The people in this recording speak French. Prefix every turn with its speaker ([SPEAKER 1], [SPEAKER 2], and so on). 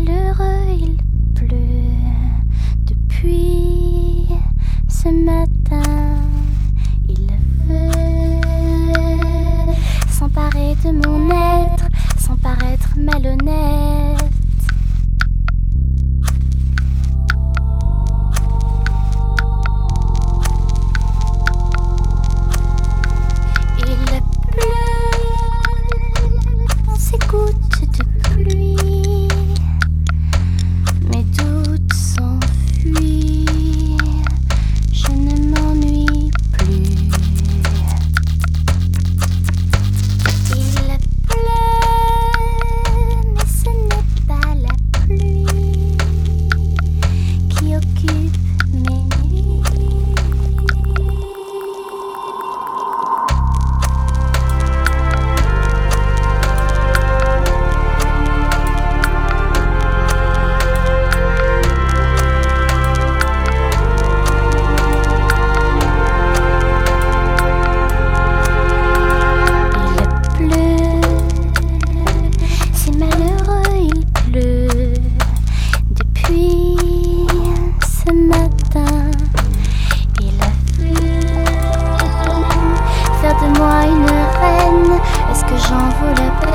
[SPEAKER 1] malheureux, il pleut depuis ce matin. Il veut s'emparer de mon être sans paraître malhonnête. Il pleut dans ces gouttes de pluie, mes doutes s'enfuient, je ne m'ennuie plus. Il pleut, mais ce n'est pas la pluie qui occupe mes nuits. C'est malheureux, il pleut depuis ce matin. Il a voulu faire de moi une reine. Est-ce que j'en vaux la peine?